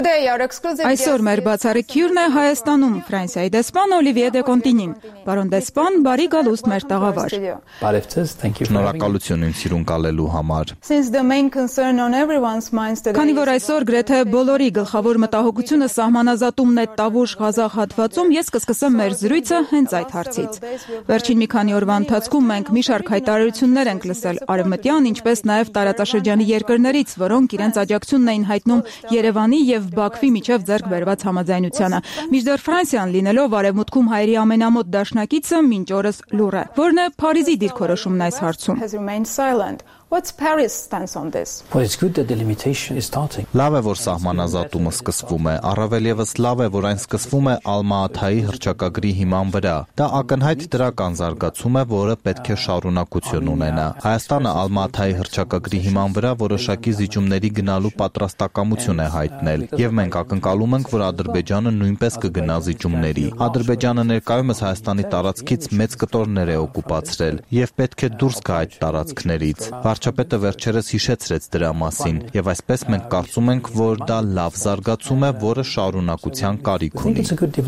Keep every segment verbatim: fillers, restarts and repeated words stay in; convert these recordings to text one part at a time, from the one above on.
Այսօր մեր բացառիկ հյուրն է Հայաստանում, Ֆրանսիայի դեսպան Օլիվիե դե Կոնտինին։ Պարոն դեսպան, բարի գալուստ մեր տաղավար։ Շնորհակալություն ինձ սիրուն կալելու համար։ Քանի որ այսօր գրեթե բոլորի գլխավոր մտահոգությունը սահմանազատումն է Տավուշ Ղազախ հատվածում, ես կսկսեմ մեր զրույցը հենց այդ հարցից։ Վերջին մի քանի օրվա ընթացքում մենք մի շարք հայտարարություններ ենք լսել արևմտյան, ինչպես նաև տարածաշրջանի երկրներից, որոնք իրենց աջակցությունն էին հայտնում Երևանի եւ Բաքվի միջև ձեռք բերված համաձայնությանը։ Մինչդեռ Ֆրանսիան լինելով արևմուտքում հայերի ամենամոտ դաշնակիցը մինչ օրս լուռ է։ Որն է Փարիզի դիրքորոշումն այս հարցում։ What's Paris stance on this? Well, it's good that the limitation is starting. Լավ է, որ սահմանազատումը սկսվում է, առավել եւս լավ է, որ այն սկսվում է Ալմա-Աթայի հռչակագրի հիման վրա։ Դա ակնհայտ դրական զարգացում է, որը պետք է շարունակություն ունենա։ Հայաստանը Ալմա-Աթայի հռչակագրի հիման վրա որոշակի զիջումների գնալու պատրաստակամություն է հայտնել, եւ մենք ակնկալում ենք, որ Ադրբեջանը նույնպես կգնա զիջումների։ Ադրբեջանը ներկայումս Հայաստանի տարածքից մեծ կտորներ է օկուպացրել եւ պետք է դուրս գա այդ տարածքներից։ Վարչապետը վերջերս հիշեցրեց դրա մասին, եւ այսպես մենք կարծում ենք, որ դա լավ զարգացում է, որը շարունակության կարիք ունի։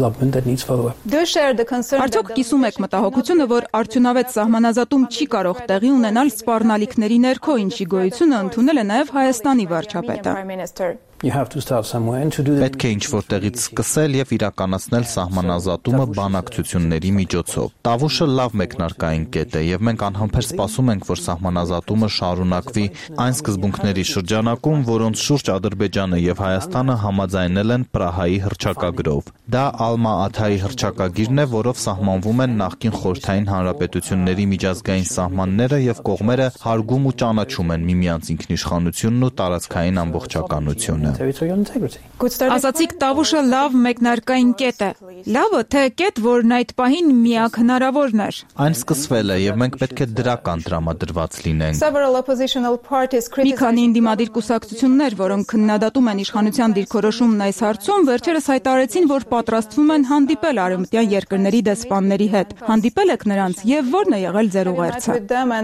Արդյոք կիսում եք մտահոգությունը, որ արդյունավետ սահմանազատում չի կարող տեղի ունենալ սպառնալիքների ներքո, ինչի գոյությունը ընդունել է նաեւ Հայաստանի վարչապետը։ Պետք է ինչ-որ տեղից սկսել եւ իրականացնել սահմանազատումը բանակցությունների միջոցով։ Տավուշը լավ մեկնարկային կետ է եւ մենք անհամբեր սպասում ենք, որ սահմանազատումը շարունակվի այն սկզբունքների շրջանակում, որոնց շուրջ Ադրբեջանը եւ Հայաստանը համաձայնել են Պրահայի հռչակագրով։ Դա Ալմա-Աթայի հռչակագիրն է, որով սահմանվում են նախկին խորհրդային հանրապետությունների միջազգային սահմանները եւ կողմերը հարգում ու ճանաչում են միմյանց ինքնիշխանությունն ու տարածքային ամբողջականությունը։ Ասացիք Տավուշը լավ մեկնարկային կետ է։ Լավը թե կետ, որն այդ պահին միակ հնարավորն էր։ Այն սկսվել է եւ մենք պետք է դրական տրամադրված լինենք։ Մի քանի ընդդիմադիր կուսակցություններ, որոնք քննադատում են իշխանության դիրքորոշումն այս հարցում, վերջերս հայտարարեցին, որ պատրաստվում են հանդիպել արևմտյան երկրների դեսպանների հետ։ Հանդիպել եք նրանց եւ ո՞րն է եղել ձեր ուղերձը։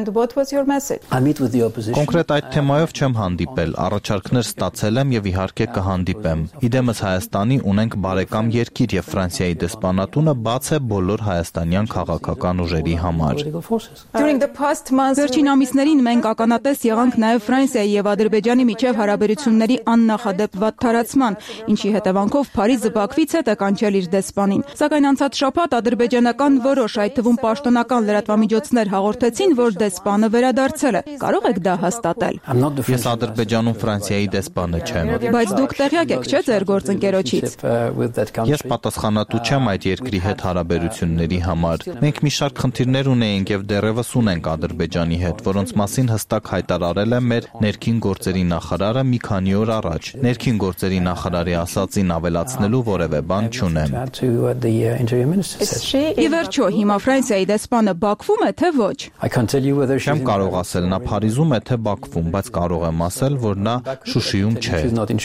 Կոնկրետ այդ թեմայով չեմ հանդիպել, առաջարկներ ստացել եմ եւ իհարկե կհանդիպեմ։ Իդեմս Հայաստանի ունենք բարեկամ երկիր եւ Ֆրանսիայի դեսպանատունը բաց է բոլոր հայաստանյան քաղաքական ուժերի համար։ Վերջին ամիսներին մենք ականատես եղանք նաեւ Ֆրանսիայի եւ Ադրբեջանի միջև հարաբերությունների աննախադեպ վատթարացման, ինչի հետևանքով Փարիզը Բաքվից հետ է կանչել իր դեսպանին։ Սակայն անցած շաբաթ ադրբեջանական որոշ, այդ թվում պաշտոնական լրատվամիջոցներ հաղորդեցին, որ դեսպանը վերադարձել է։ Կարող եք դա հաստատել։ Ես Ադրբեջանում Ֆրանսիայի դեսպանը չեմ։ Բայց դուք տեղյակ եք, չէ՞, ձեր գործընկերոջից։ Ես պատասխանատու չեմ այդ երկրի հետ հարաբերությունների համար։ Մենք մի շարք խնդիրներ ունեինք եւ դեռևս ունենք Ադրբեջանի հետ, որոնց մասին հստակ հայտարարել է մեր ներքին գործերի նախարարը մի քանի օր առաջ։ Ներքին գործերի նախարարի ասածին ավելացնելու որևէ բան չունեմ։ Ի վերջո, հիմա Ֆրանսիայի դեսպանը Բաքվում է, թե ոչ։ Չեմ կարող ասել նա Փարիզում է, թե Բաքվում, բայց կարող եմ ասել, որ նա Շուշիում չէ։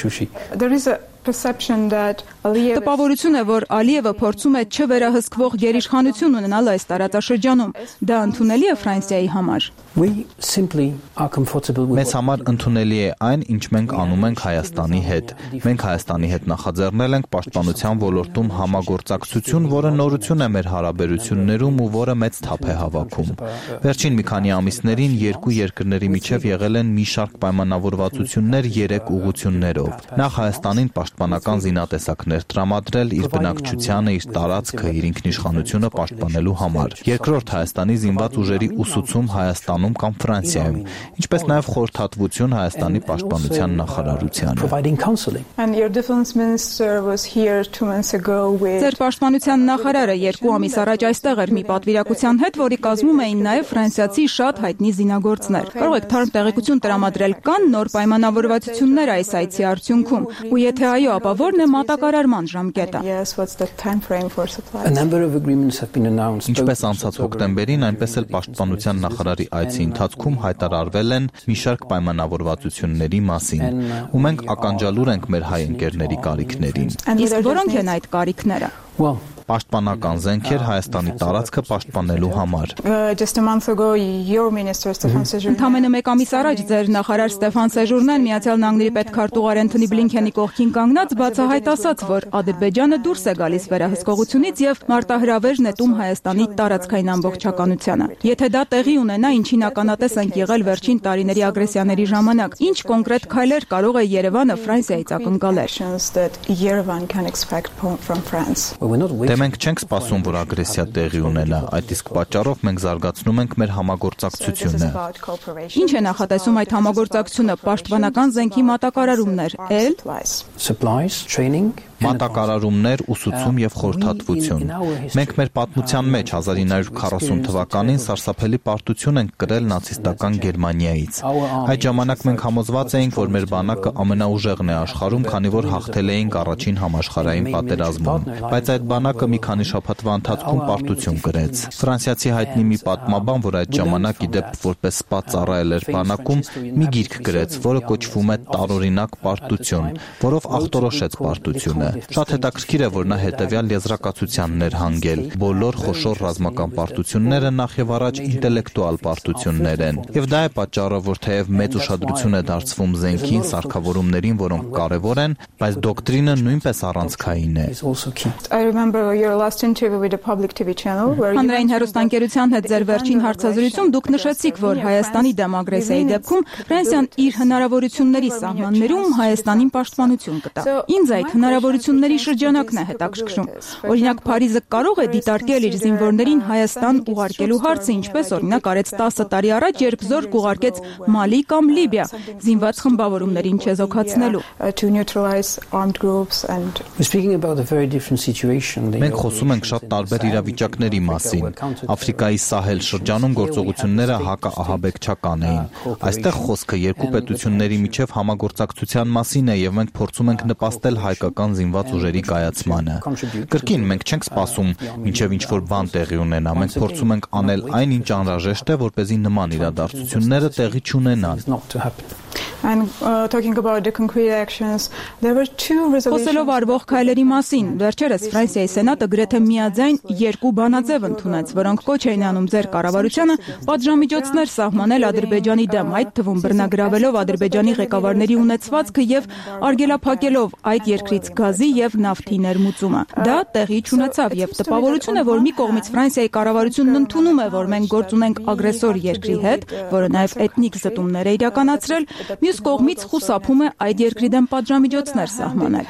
Տպավորություն է, որ Ալիևը փորձում է չվերահսկվող գերիշխանություն ունենալ այս տարածաշրջանում։ Դա ընդունելի է Ֆրանսիայի համար։ Մեզ համար ընդունելի է այն, ինչ մենք անում ենք Հայաստանի հետ։ Մենք Հայաստանի հետ նախաձեռնել ենք պաշտպանության ոլորտում համագործակցություն, որը նորություն է մեր հարաբերություններում ու որը մեծ թափ է հավաքում։ Վերջին մի քանի ամիսներին երկու երկրների միջև եղել են մի շարք պայմանավորվածություններ երեք ուղղություններով։ Նախ Հայաստանին պաշտպանական զինատեսակներ տրամադրել իր բնակչությանը, իր տարածքը, իր ինքնիշխանությունը պաշտպանելու համար։ Երկրորդ Հայաստանի զինված ուժերի ուսուցում Հայաստանում կամ Ֆրանսիայում, ինչպես նաև խորհրդատվություն Հայաստանի պաշտպանության նախարարությանը։ Ձեր պաշտպանության նախարարը երկու ամիս առաջ այստեղ էր մի պատվիրակության հետ, որի կազմում էին նաև ֆրանսիացի շատ հայտնի զինագործներ։ Կարող եք թարմ տեղեկություն տրամադրել, կան նոր պայմանավորվածություններ այս այցի արդյունքում, ու եթե այո, ապա ո՞րն է մատակարարման ժամկետը։ Ինչպես անցած հոկտեմբերին, այնպես էլ պաշտպանության նախարարի այցի ընթացքում հայտարարվել են մի շարք պայմանավորվածությունների մասին, ու մենք ականջալուր ենք մեր հայ ընկերների կարիքներին։ Իսկ որոնք են այդ կարիքները։ Պաշտպանական զենք էր Հայաստանի տարածքը պաշտպանելու համար։ Ընդամենը մեկ ամիս առաջ ձեր նախարար Ստեփան Սեժուրնեն Միացյալ Նահանգների պետքարտուղար Էնթոնի Բլինքենի կողքին կանգնած բացահայտ ասաց, որ Ադրբեջանը դուրս է գալիս վերահսկողությունից եւ մարտահրավեր նետում Հայաստանի տարածքային ամբողջականությանը։ Եթե դա տեղի ունենա, ինչին ականատես ենք եղել վերջին տարիների ագրեսիաների ժամանակ, ինչ կոնկրետ քայլեր կարող է Երևանը Ֆրանսիայից ակնկալել։ Դե մենք չենք սպասում, որ ագրեսիա տեղի ունենա, այդ իսկ պատճառով մենք զարգացնում ենք մեր համագործակցությունը։ Ինչ է նախատեսում այդ համագործակցությունը, պաշտպանական զենքի մատակարարումներ, էլ մատակարարումներ, ուսուցում եւ խորհրդատվություն։ Մենք մեր պատմության մեջ հազար ինը հարյուր քառասուն թվականին սարսափելի պարտություն ենք կրել նացիստական Գերմանիայից։ Այդ ժամանակ մենք համոզված էինք, որ մեր բանակը ամենաուժեղն է աշխարհում, քանի որ հաղթել էինք առաջին համաշխարհային պատերազմում։ Բայց այդ բանակը մի քանի շաբաթվա ընթացքում պարտություն կրեց։ Ֆրանսիացի հայտնի մի պատմաբան, որ այդ ժամանակ ի դեպ որպես սպա ծառայել էր բանակում, մի գիրք գրեց, որը կոչվում է Տարօրինակ պարտություն, որով ախտորոշեց պարտությունը։ Շատ հետաքրքիր է, որ նա հետևյալ եզրակացությանն էր հանգել. բոլոր խոշոր ռազմական պարտությունները նախ եւ առաջ ինտելեկտուալ պարտություններ են։ Եվ դա է պատճառը, որ թեև մեծ ուշադրություն է դարձվում զենքին, սարքավորումներին, որոնք կարևոր են, բայց դոկտրինը նույնպես առանցքային է։ Հանրային հեռուստաընկերության հետ ձեր վերջին հարցազրույցում դուք նշեցիք, որ Հայաստանի դեմ ագրեսիայի դեպքում Ֆրանսիան իր հնարավորությունների սահմաններում Հայաստանին պաշտպանություն կտա։ Ինձ այդ հնարավորությունների շրջանակն է հետաքրքրում։ Օրինակ, Փարիզը կարող է դիտարկել իր զինվորներին Հայաստան ուղարկելու հարցը, ինչպես օրինակ արեց տասը տարի առաջ, երբ զորք ուղարկեց Մալի կամ Լիբիա, զինված խմբավորումներին չեզոքացնելու։ Մենք խոսում ենք շատ տարբեր իրավիճակների մասին։ Աֆրիկայի Սահել շրջանում գործողությունները հակաահաբեկչական էին։ Այստեղ խոսքը երկու պետությունների միջև համագործակցության մասին է, եւ մենք փորձում ենք նպաստել հայկական զինված ուժերի կայացմանը։ Կրկին մենք չենք սպասում, մինչև ինչ-որ բան տեղի ունենա, մենք փորձում ենք անել այն, ինչ անհրաժեշտ է, որպեսզի նման իրադարձությունները տեղի չունենան։ Խոսելով արվող քայլերի մասին, վերջերս Ֆրանսիայի սենատը գրեթե միաձայն երկու բանաձև ընդունեց, որոնք կոչ էին անում ձեր կառավարությանը պատժամիջոցներ սահմանել Ադրբեջանի դեմ, այդ թվում բռնագրավելով Ադրբեջանի ղեկավարների ունեցվածքը եւ արգելափակելով այդ երկրից գազի եւ նավթի ներմուծումը։ Դա տեղի չունեցավ եւ տպավորություն է, որ մի կողմից Ֆրանսիայի կառավարությունն ընդունում է, որ մենք գործ ունենք ագրեսոր երկրի հետ, որը նաեւ էթնիկ զտումներ է իրականացրել, մյուս կողմից խուսափում է այդ երկրի դեմ պատժամիջոցներ սահմանել։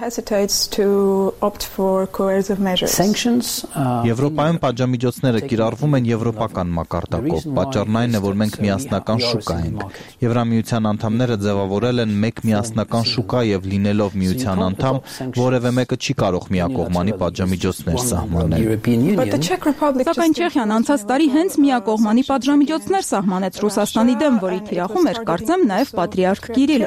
Եվրոպայում պատժամիջոցները կիրառվում են եվրոպական մակարդակով։ Պատճառն այն է, որ մենք միասնական շուկա ենք։ Եվրամիության անդամները ձևավորել են մեկ միասնական շուկա եւ լինելով միության անդամ, որևէ մեկը չի կարող միակողմանի պատժամիջոցներ սահմանել։ Սակայն Չեխիան անցած տարի հենց միակողմանի պատժամիջոցներ սահմանեց Ռուսաստանի դեմ, որի թիրախում էր, կարծեմ, նաեւ պատրիարք Կիրիլը։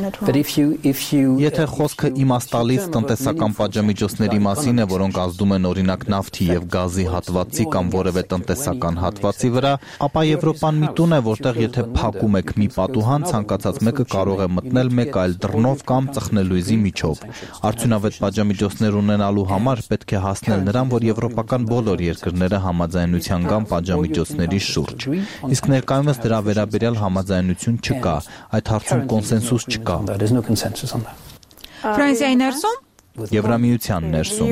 Եթե խոսքը իմաստալից տնտեսական պատժամիջոցների մասին է, որոնք ազդում են օրինակ նավթի եւ գազի հատվածի կամ որևէ տնտեսական հատվածի վրա, ապա Եվրոպան մի տուն է, որտեղ եթե փակում եք մի պատուհան, ցանկացած մեկը կարող է մտնել մեկ այլ դռնով կամ ծխնելույզի միջով։ Արդյունավետ պատժամիջոցներ ունենալու համար պետք է հասնել նրան, որ եվրոպական բոլոր երկրները համաձայնության կան պատժամիջոցների շուրջ։ Իսկ ներկայումս դրա վերաբերյալ համաձայնություն չկա, այդ հարցում կոնսենսուս չկա։ Ֆրանսիայի ներսում Եվրամիության ներսում։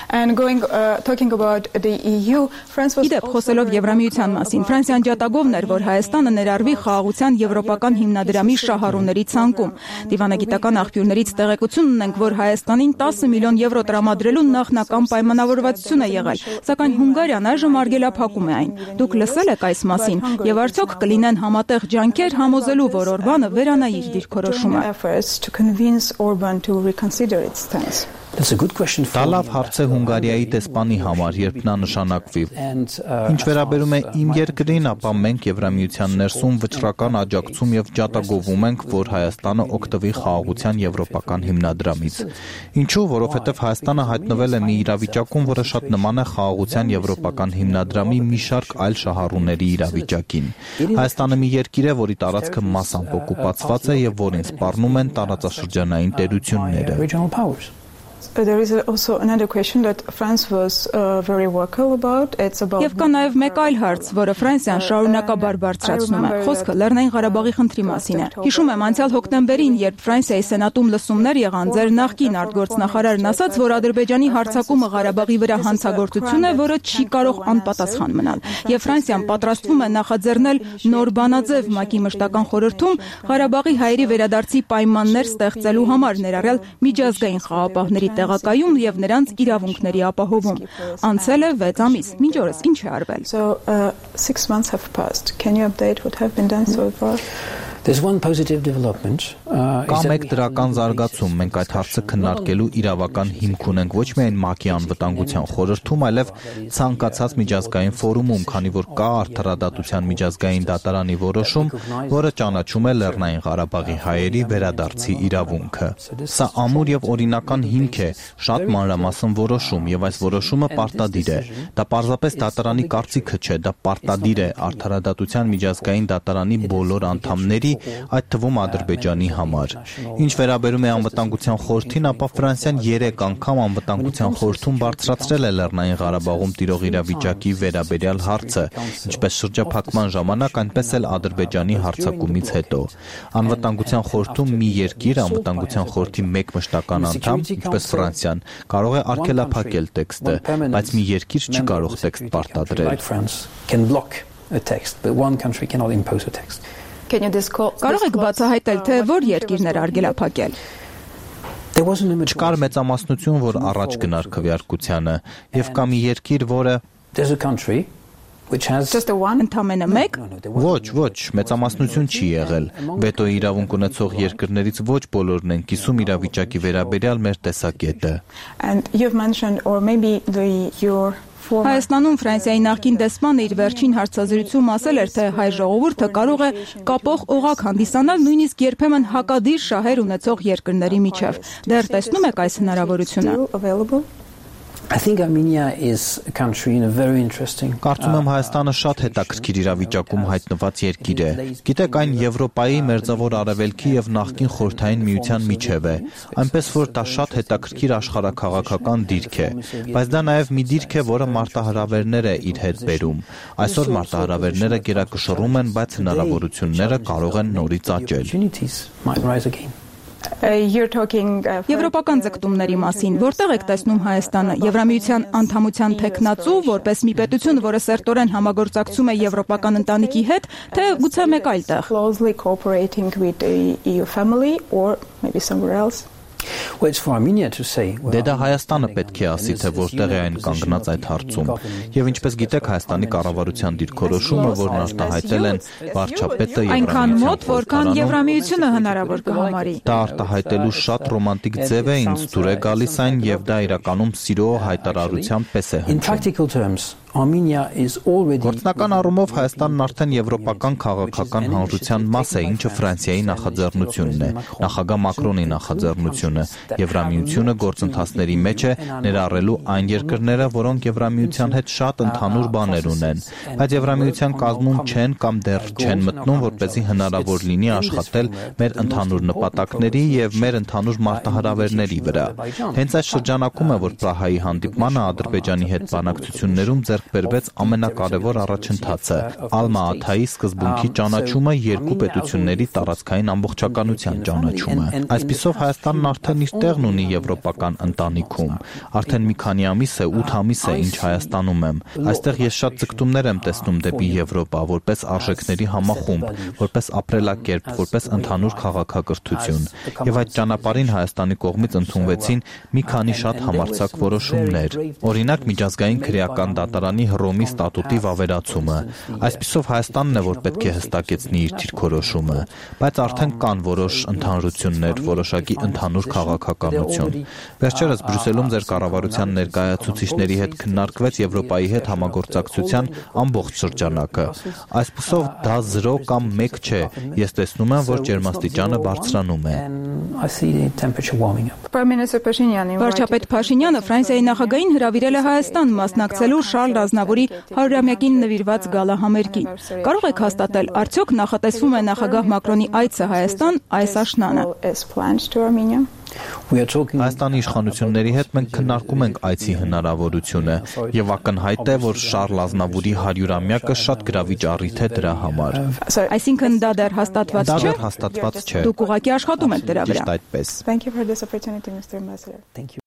Իդեպ խոսելով Եվրամիության մասին, Ֆրանսիան ջատագովն էր, որ Հայաստանը ներառվի խաղաղության եվրոպական հիմնադրամի շահառուների ցանկում։ Դիվանագիտական աղբյուրներից տեղեկություն ունենք, որ Հայաստանին տասը միլիոն եվրո տրամադրելու նախնական պայմանավորվածություն է եղել, սակայն Հունգարիան այժմ արգելափակում է այն։ Դուք լսել եք այս մասին, եւ արդյոք կլինեն համատեղ ջանքեր համոզելու, որ Օրբանը վերանայի իր դիրքորոշումը։ Դա լավ հարց է Հունգարիայի դեսպանի համար, երբ նա նշանակվի։ Ինչ վերաբերում է իմ երկրին, ապա մենք Եվրամիության ներսում վճռական աջակցում եւ ջատագովում ենք, որ Հայաստանը օգտվի խաղաղության եվրոպական հիմնադրամից։ Ինչու՞, որովհետեւ Հայաստանը հայտնվել է մի իրավիճակում, որը շատ նման է խաղաղության եվրոպական հիմնադրամի մի շարք այլ շահառուների իրավիճակին։ Հայաստանը մի երկիր է, որի տարածքը մասամբ օկուպացված է եւ որին սպառնում են տարածաշրջանային տերությունները։ there is also another question that France was uh, very vocal about. It's about Եվ կա նաև մեկ այլ հարց, որը Ֆրանսիան շարունակաբար բարձրացնում է։ Խոսքը Լեռնային Ղարաբաղի խնդրի մասին է։ Հիշում եմ անցյալ հոկտեմբերին, երբ Ֆրանսիայի սենատում լսումներ եղան, ձեր նախկին արտգործնախարարն ասաց, որ Ադրբեջանի հարձակումը Ղարաբաղի վրա հանցագործություն է, որը չի կարող անպատասխան մնալ։ Եվ Ֆրանսիան պատրաստվում է նախաձեռնել նոր բանաձև ՄԱԿ-ի մշտական խորհրդում Ղարաբաղի հայերի վերադարձի պայմաններ ստեղծելու համար, ներառյալ միջազգային խաղապահների տեղակայում եւ նրանց իրավունքների ապահովում։ Անցել է վեց ամիս։ Մինչ օրս ինչ է արվել։ So uh, six months have passed. Can you update what have been done so far? There's one positive development. Կա մեկ դրական զարգացում, մենք այդ հարցը քննարկելու իրավական հիմք ունենք ոչ միայն ՄԱԿ-ի անվտանգության խորհրդում, այլև ցանկացած միջազգային ֆորումում, քանի որ կա արդարադատության միջազգային դատարանի որոշում, որը ճանաչում է Լեռնային Ղարաբաղի հայերի վերադարձի իրավունքը։ Սա ամուր եւ օրինական հիմք է, շատ մանրամասն որոշում, եւ այս որոշումը պարտադիր է։ Դա պարզապես դատարանի կարծիքը չէ, դա պարտադիր է արդարադատության միջազգային դատարանի բոլոր անդամների, այդ թվում Ադրբեջանի համար։ Ինչ վերաբերում է անվտանգության խորհրդին, ապա Ֆրանսիան երեք անգամ անվտանգության խորհրդում բարձրացրել է Լեռնային Ղարաբաղում տիրող իրավիճակի վերաբերյալ հարցը, ինչպես շրջափակման ժամանակ, այնպես էլ Ադրբեջանի հարձակումից հետո։ Անվտանգության խորհրդում մի երկիր, անվտանգության խորհրդի մեկ մշտական անդամ, ինչպես Ֆրանսիան, կարող է արգելափակել տեքստը, բայց մի երկիր չի կարող տեքստ պարտադրել։ Կարող եք բացահայտել, թե որ երկիրներ արգելափակել։ Չկար մեծամասնություն, որ առաջ գնար քվեարկությանը, եւ կա մի երկիր, որը Ընդամենը մեկ։ Ոչ, ոչ, մեծամասնություն չի եղել։ Վետոյի իրավունք ունեցող երկրներից ոչ բոլորն են կիսում իրավիճակի վերաբերյալ մեր տեսակետը։ And you've mentioned or maybe the your Հայաստանում Ֆրանսիայի նախկին դեսպանը իր վերջին հարցազրույցում ասել էր, թե հայ ժողովուրդը կարող է կապող օղակ հանդիսանալ նույնիսկ երբեմն հակադիր շահեր ունեցող երկրների միջև։ Դեռ տեսնում եք այս հնարավորությունը։ I think Armenia is a country in a very interesting. Կարծում եմ Հայաստանը շատ հետաքրքիր իրավիճակում հայտնված երկիր է։ Գիտեք, այն Եվրոպայի, Մերձավոր Արևելքի եւ նախկին Խորհրդային Միության միջև է։ Այնպես որ դա շատ հետաքրքիր աշխարհաքաղաքական դիրք է, բայց դա նաեւ մի դիրք է, որը մարտահրավերներ է իր հետ բերում։ Այսօր մարտահրավերները գերակշռում են, բայց հնարավորությունները կարող են նորից աճել։ Եվրոպական ձգտումների մասին, որտեղ եք տեսնում Հայաստանը, Եվրամիության անդամության թեկնածու, որպես մի պետություն, որը սերտորեն համագործակցում է եվրոպական ընտանիքի հետ, թե գուցե մեկ այլ տեղ։ Դե դա Հայաստանը պետք է ասի, թե որտեղ է այն կանգնած այդ հարցում։ Եվ ինչպես գիտեք, Հայաստանի կառավարության դիրքորոշումը, որն արտահայտել են վարչապետը այնքան մոտ, որքան Եվրամիությունը հնարավոր կհամարի։ Դա արտահայտելու շատ ռոմանտիկ ձև է, ինձ դուր է գալիս այն, եւ դա իրականում սիրո հայտարարության պես է հնչում։ Գործնական առումով Հայաստանն արդեն եվրոպական քաղաքական հանրության մաս է, ինչը Ֆրանսիայի նախաձեռնությունն է, նախագահ Մակրոնի նախաձեռնությունը։ Եվրամիությունը գործընթացների մեջ է, ներառելու այն երկրները, որոնք Եվրամիության հետ շատ ընդհանուր բաներ ունեն, բայց Եվրամիության կազմում չեն կամ դեռ չեն մտնում, որպեսզի հնարավոր լինի աշխատել մեր ընդհանուր նպատակների եւ մեր ընդհանուր մարտահրավերների վրա։ Հենց այս շրջանակում է, որ Պրահայի հանդիպմանը Ադրբեջանի հետ բանակցություններում ձեռք բերվեց ամենակարևոր առաջընթացը՝ Ալմա-Աթայի սկզբունքի ճանաչումը, երկու պետությունների տարածքային ամբողջականության ճանաչումը։ Այսպիսով Հայաստանն արդեն իր տեղն ունի եվրոպական ընտանիքում։ Արդեն մի քանի ամիս է, ութ ամիս է, ինչ Հայաստանում եմ։ Այստեղ ես շատ ձգտումներ եմ տեսնում դեպի Եվրոպա, որպես արժեքների համախումբ, որպես ապրելակերպ, որպես ընդհանուր քաղաքակրթություն։ Եվ այդ ճանապարհին Հայաստանի կողմից ընդունվեցին մի քանի շատ համարձակ որոշումներ։ Օրինակ, միջազգային քրեական դատարանի Հռոմի ստատուտի վավերացումը։ Այսպիսով Հայաստանն է, որ պետք է հստակեցնի իր դիրքորոշումը, բայց արդեն կան որոշ ընդհանրություններ, որոշակի ընդհանուր քաղաքականություն։ Վերջերս Բրյուսելում ձեր կառավարության ներկայացուցիչների հետ քննարկվեց Եվրոպայի հետ համագործակցության ամբողջ շրջանակը։ Այսպիսով դա զրո կամ մեկ չէ։ Ես տեսնում եմ, որ ջերմաստիճանը բարձրանում է։ Վարչապետ Փաշինյանը Ֆրանսիայի նախագահին հրավիրել է Հայաստան մասնակցելու Շարլ Ազնավուրի հարյուրամյակին նվիրված գալահամերգին։ Կարող եք հաստատել, արդյոք նախատեսվում է նախագահ Մակրոնի այցը Հայաստան այս աշնանը։ We are talking Հայաստանի իշխանությունների հետ մենք քննարկում ենք այցի հնարավորությունը եւ ակնհայտ է, որ Շարլ Ազնավուրի հարյուրամյակը շատ գրավիչ առիթ է դրա համար։ Այսինքն դա դեռ հաստատված Դա չէ։ դեռ հաստատված չէ։ Դուք ուղղակի աշխատում եք դրա վրա։ Ճիշտ այդպես։ Thank you for this opportunity, Mister Ambassador. Thank you.